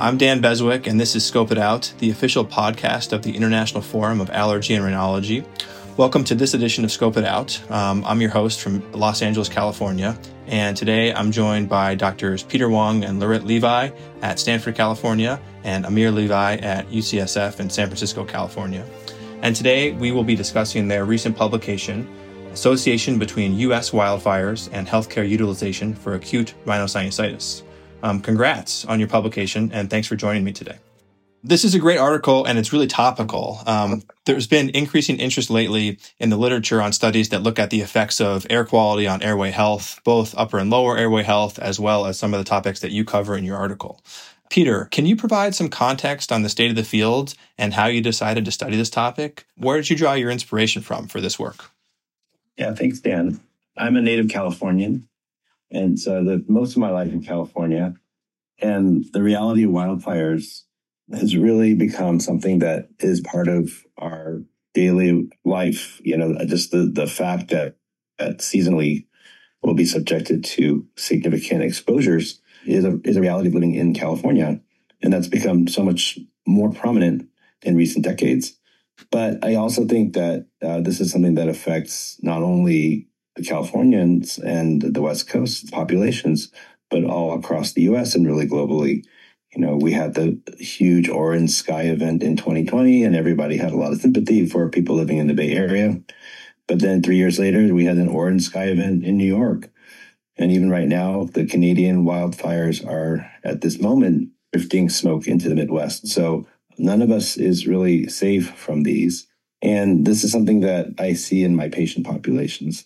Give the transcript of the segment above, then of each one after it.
I'm Dan Beswick, and this is Scope It Out, the official podcast of the International Forum of Allergy and Rhinology. Welcome to this edition of Scope It Out. I'm your host from Los Angeles, California, and today I'm joined by Drs. Peter Wang and Laurette Levi at Stanford, California, and Amir Levi at UCSF in San Francisco, California. And today we will be discussing their recent publication, Association Between U.S. Wildfires and Healthcare Utilization for Acute Rhinosinusitis. Congrats on your publication, and thanks for joining me today. This is a great article, and it's really topical. There's been increasing interest lately in the literature on studies that look at the effects of air quality on airway health, both upper and lower airway health, as well as some of the topics that you cover in your article. Peter, can you provide some context on the state of the field and how you decided to study this topic? Where did you draw your inspiration from for this work? Yeah, thanks, Dan. I'm a native Californian, and so lived most of my life in California. And the reality of wildfires has really become something that is part of our daily life. You know, just the fact that seasonally we'll be subjected to significant exposures is a reality of living in California. And that's become so much more prominent in recent decades. But I also think that this is something that affects not only the Californians and the West Coast populations, but all across the U.S. and really globally. You know, we had the huge orange sky event in 2020, and everybody had a lot of sympathy for people living in the Bay Area. But then 3 years later, we had an orange sky event in New York. And even right now, the Canadian wildfires are, at this moment, drifting smoke into the Midwest. So none of us is really safe from these. And this is something that I see in my patient populations.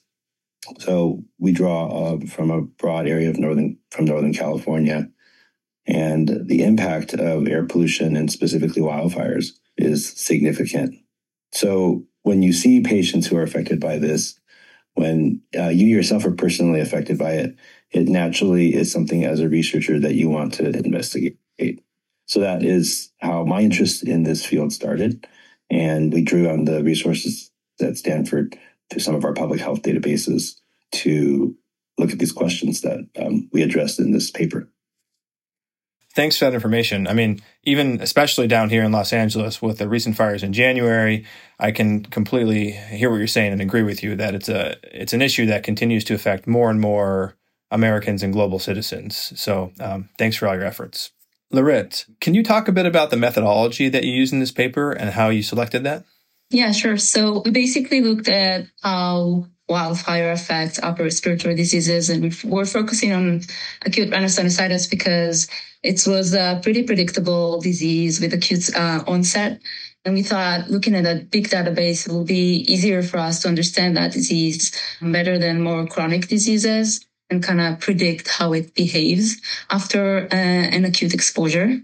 So we draw from a broad area of Northern California, and the impact of air pollution and specifically wildfires is significant. So when you see patients who are affected by this, when you yourself are personally affected by it, it naturally is something as a researcher that you want to investigate. So that is how my interest in this field started. And we drew on the resources at Stanford to some of our public health databases to look at these questions that we addressed in this paper. Thanks for that information. I mean, even especially down here in Los Angeles with the recent fires in January, I can completely hear what you're saying and agree with you that it's an issue that continues to affect more and more Americans and global citizens. So thanks for all your efforts. Laurette, can you talk a bit about the methodology that you used in this paper and how you selected that? Yeah, sure. So we basically looked at how wildfire affects upper respiratory diseases, and we're focusing on acute rhinosinusitis because it was a pretty predictable disease with acute onset. And we thought looking at a big database will be easier for us to understand that disease better than more chronic diseases and kind of predict how it behaves after an acute exposure.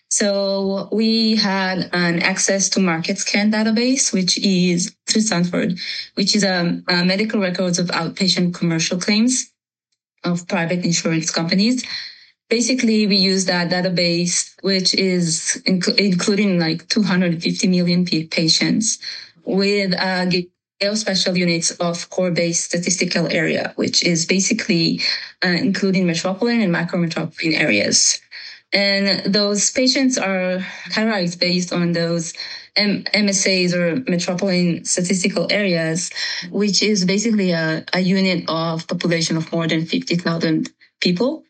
So we had an access to MarketScan database, which is through Stanford, which is a medical records of outpatient commercial claims of private insurance companies. Basically, we use that database, which is including like 250 million patients with geospatial units of core-based statistical area, which is basically including metropolitan and micrometropolitan areas. And those patients are categorized based on those MSAs or metropolitan statistical areas, which is basically a unit of population of more than 50,000 people.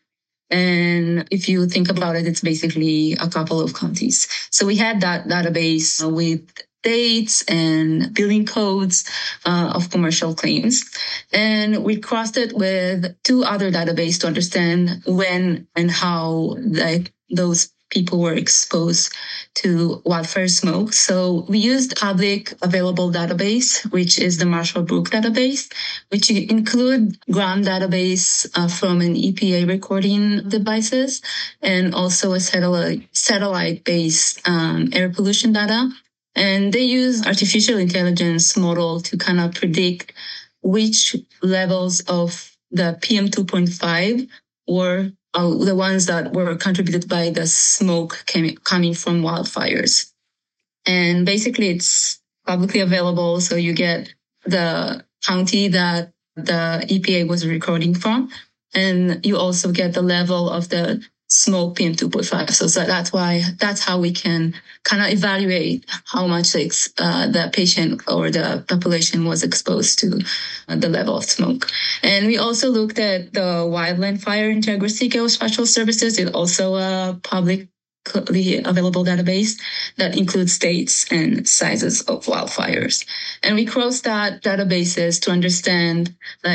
And if you think about it, it's basically a couple of counties. So we had that database with dates and billing codes of commercial claims. And we crossed it with two other databases to understand when and how those people were exposed to wildfire smoke. So we used public available database, which is the Marshall-Brook database, which include ground database from an EPA recording devices and also a satellite-based air pollution data. And they use artificial intelligence model to kind of predict which levels of the PM2.5 were the ones that were contributed by the smoke coming from wildfires. And basically it's publicly available. So you get the county that the EPA was recording from, and you also get the level of the smoke PM2.5. So that's how we can kind of evaluate how much the patient or the population was exposed to the level of smoke. And we also looked at the Wildland Fire Integrity Geospatial Services. It's also a publicly available database that includes dates and sizes of wildfires. And we crossed that databases to understand,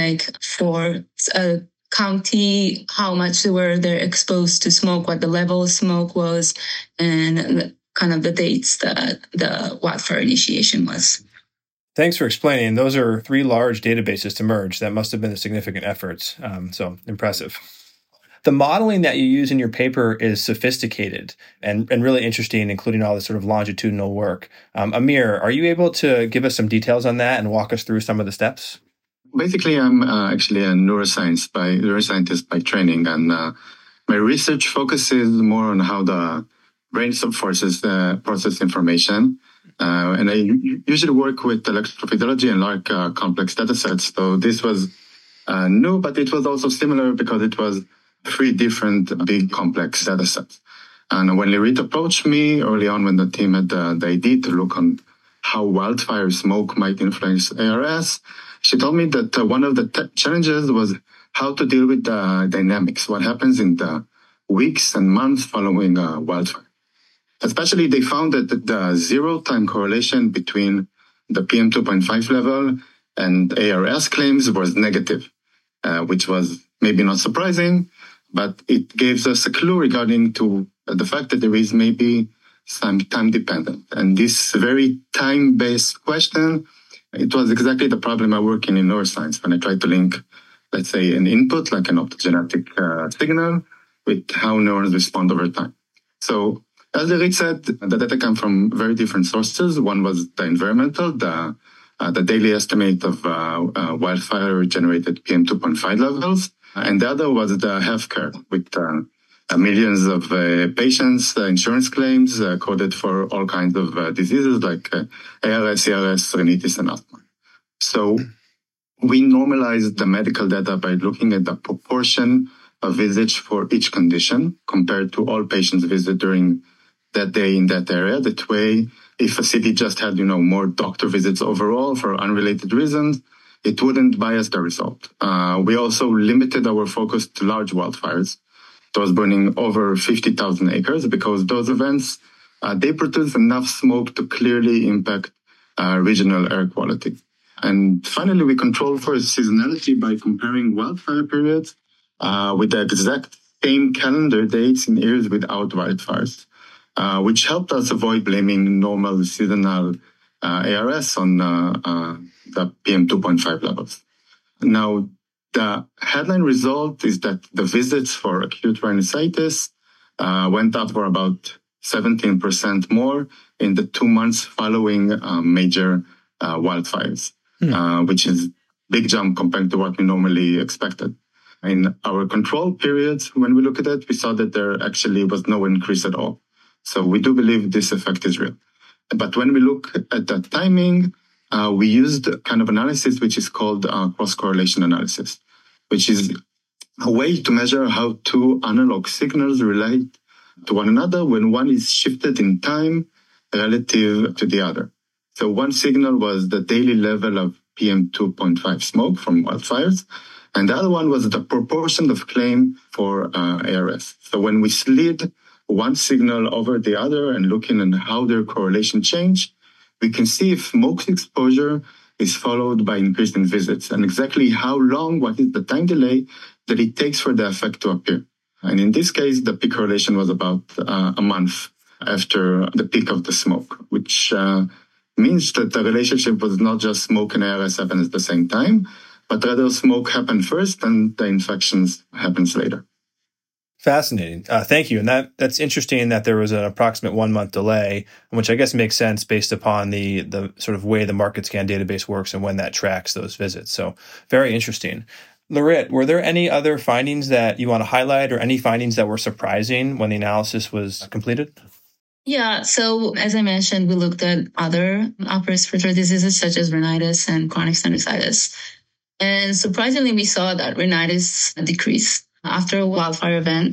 for a county, how much were they exposed to smoke, what the level of smoke was, and kind of the dates that the wildfire initiation was. Thanks for explaining. Those are 3 large databases to merge. That must have been a significant effort. So impressive. The modeling that you use in your paper is sophisticated and really interesting, including all this sort of longitudinal work. Amir, are you able to give us some details on that and walk us through some of the steps? Basically, I'm actually a neuroscientist by training, and my research focuses more on how the brain subforces process information. And I usually work with electrophysiology and large complex datasets. So this was new, but it was also similar because it was 3 different big complex datasets. And when Lirit approached me early on, when the team had the idea to look on how wildfire smoke might influence ARS, she told me that one of the challenges was how to deal with the dynamics, what happens in the weeks and months following wildfire. Especially, they found that the zero-time correlation between the PM2.5 level and ARS claims was negative, which was maybe not surprising, but it gives us a clue regarding to the fact that there is maybe some time dependent. And this very time-based question, it was exactly the problem I work in neuroscience when I tried to link, let's say, an input like an optogenetic signal with how neurons respond over time. So as Lirit said, the data come from very different sources. One was the environmental, the daily estimate of wildfire-generated PM2.5 levels. And the other was the healthcare with millions of patients, insurance claims coded for all kinds of diseases like ALS, ERS, rhinitis, and asthma. So we normalized the medical data by looking at the proportion of visits for each condition compared to all patients visited during that day in that area. That way, if a city just had, more doctor visits overall for unrelated reasons, it wouldn't bias the result. We also limited our focus to large wildfires, those burning over 50,000 acres, because those events, they produce enough smoke to clearly impact regional air quality. And finally, we control for seasonality by comparing wildfire periods with the exact same calendar dates in years without wildfires, which helped us avoid blaming normal seasonal ARS on the PM2.5 levels. Now, the headline result is that the visits for acute rhinosinusitis went up for about 17% more in the 2 months following major wildfires, which is a big jump compared to what we normally expected. In our control periods, when we look at it, we saw that there actually was no increase at all. So we do believe this effect is real. But when we look at the timing, we used a kind of analysis which is called cross-correlation analysis, which is a way to measure how 2 analog signals relate to one another when one is shifted in time relative to the other. So one signal was the daily level of PM2.5 smoke from wildfires, and the other one was the proportion of claim for ARS. So when we slid one signal over the other and looking at how their correlation changed, we can see if smoke exposure is followed by increase in visits and exactly how long, what is the time delay that it takes for the effect to appear. And in this case, the peak correlation was about a month after the peak of the smoke, which means that the relationship was not just smoke and ARS happen at the same time, but rather smoke happened first and the infections happens later. Fascinating. Thank you. And that's interesting that there was an approximate 1 month delay, which I guess makes sense based upon the sort of way the market scan database works and when that tracks those visits. So very interesting. Lirit, were there any other findings that you want to highlight or any findings that were surprising when the analysis was completed? Yeah, so as I mentioned, we looked at other upper respiratory diseases such as rhinitis and chronic sinusitis. And surprisingly, we saw that rhinitis decreased after a wildfire event.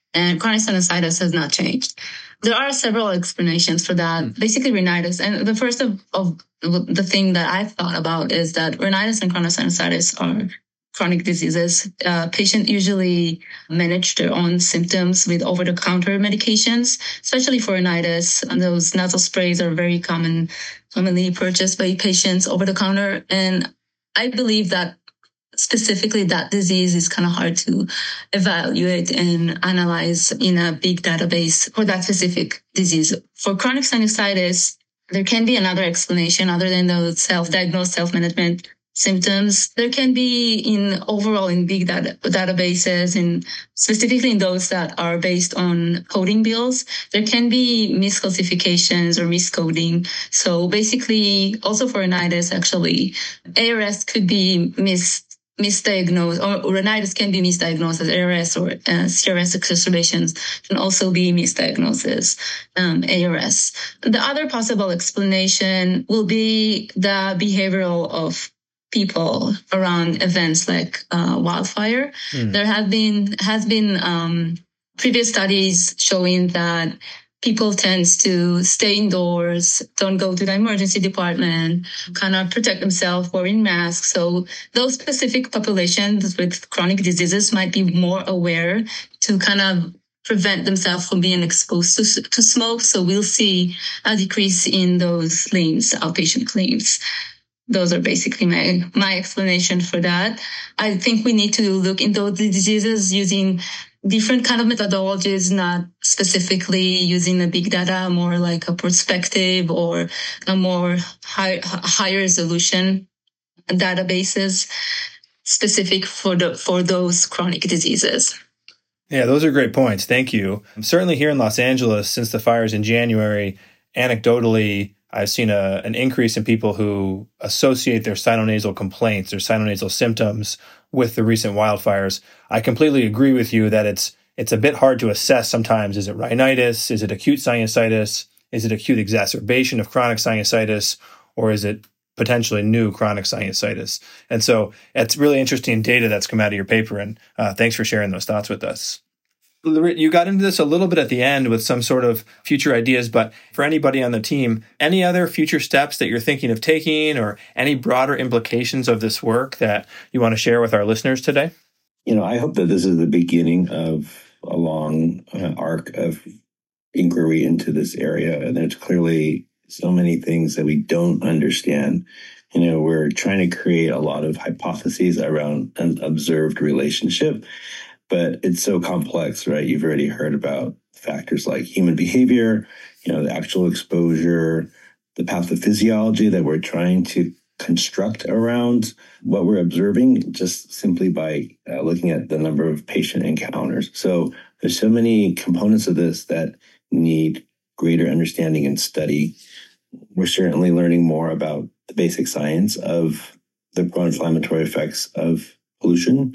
and chronic sinusitis has not changed. There are several explanations for that. Basically, rhinitis, and the first of the thing that I've thought about is that rhinitis and chronic sinusitis are chronic diseases. Patients usually manage their own symptoms with over-the-counter medications, especially for rhinitis. And those nasal sprays are very commonly purchased by patients over-the-counter. And I believe that specifically that disease is kind of hard to evaluate and analyze in a big database for that specific disease. For chronic sinusitis, there can be another explanation other than those self-diagnosed, self-management symptoms. There can be in big databases, and specifically in those that are based on coding bills, there can be misclassifications or miscoding. So basically, also for rhinitis, actually, ARS could be misdiagnosed, or rhinitis can be misdiagnosed as ARS, or CRS exacerbations can also be misdiagnosed as ARS. The other possible explanation will be the behavioral of people around events like wildfire. There has been previous studies showing that people tends to stay indoors, don't go to the emergency department, kind of protect themselves, wearing masks. So those specific populations with chronic diseases might be more aware to kind of prevent themselves from being exposed to smoke. So we'll see a decrease in those claims, outpatient claims. Those are basically my explanation for that. I think we need to look into those diseases using different kind of methodologies, not specifically using the big data, more like a perspective or a more higher resolution databases specific for those chronic diseases. Yeah, those are great points. Thank you. Certainly here in Los Angeles, since the fires in January, anecdotally, I've seen an increase in people who associate their sinonasal complaints, their sinonasal symptoms with the recent wildfires. I completely agree with you that it's a bit hard to assess sometimes. Is it rhinitis? Is it acute sinusitis? Is it acute exacerbation of chronic sinusitis? Or is it potentially new chronic sinusitis? And so it's really interesting data that's come out of your paper. And thanks for sharing those thoughts with us. You got into this a little bit at the end with some sort of future ideas, but for anybody on the team, any other future steps that you're thinking of taking or any broader implications of this work that you want to share with our listeners today? I hope that this is the beginning of a long arc of inquiry into this area. And there's clearly so many things that we don't understand. We're trying to create a lot of hypotheses around an observed relationship. But it's so complex, right? You've already heard about factors like human behavior, the actual exposure, the pathophysiology that we're trying to construct around what we're observing just simply by looking at the number of patient encounters. So there's so many components of this that need greater understanding and study. We're certainly learning more about the basic science of the pro-inflammatory effects of pollution.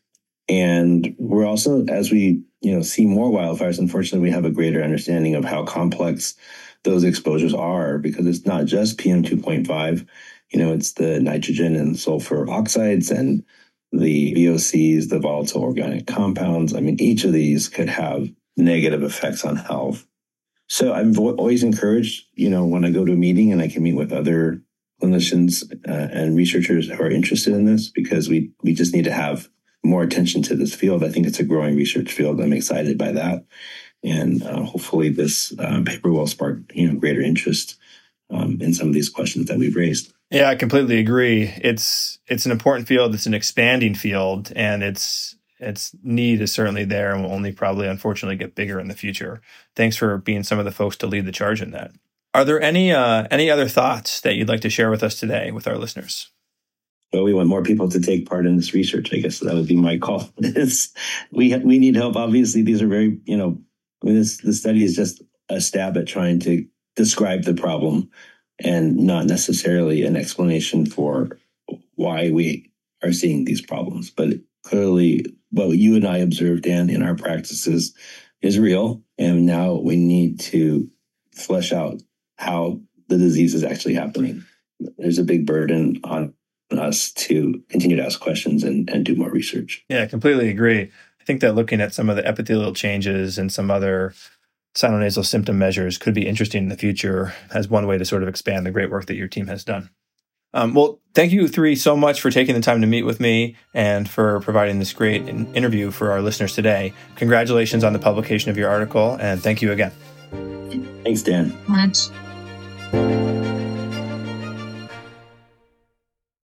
And we're also, as we see more wildfires, unfortunately, we have a greater understanding of how complex those exposures are, because it's not just PM2.5. It's the nitrogen and sulfur oxides and the VOCs, the volatile organic compounds. I mean, each of these could have negative effects on health. So I'm always encouraged, when I go to a meeting and I can meet with other clinicians and researchers who are interested in this, because we just need to have more attention to this field. I think it's a growing research field. I'm excited by that. And hopefully this paper will spark greater interest in some of these questions that we've raised. Yeah, I completely agree. It's an important field. It's an expanding field, and its need is certainly there and will only probably, unfortunately, get bigger in the future. Thanks for being some of the folks to lead the charge in that. Are there any other thoughts that you'd like to share with us today with our listeners? Well, we want more people to take part in this research. I guess that would be my call. We need help. Obviously, these are very, the study is just a stab at trying to describe the problem and not necessarily an explanation for why we are seeing these problems. But clearly, what you and I observed, Dan, in our practices is real. And now we need to flesh out how the disease is actually happening. There's a big burden on us to continue to ask questions and do more research. Yeah, I completely agree. I think that looking at some of the epithelial changes and some other sinonasal symptom measures could be interesting in the future as one way to sort of expand the great work that your team has done. Well, thank you three so much for taking the time to meet with me and for providing this great interview for our listeners today. Congratulations on the publication of your article, and thank you again. Thanks, Dan. Much.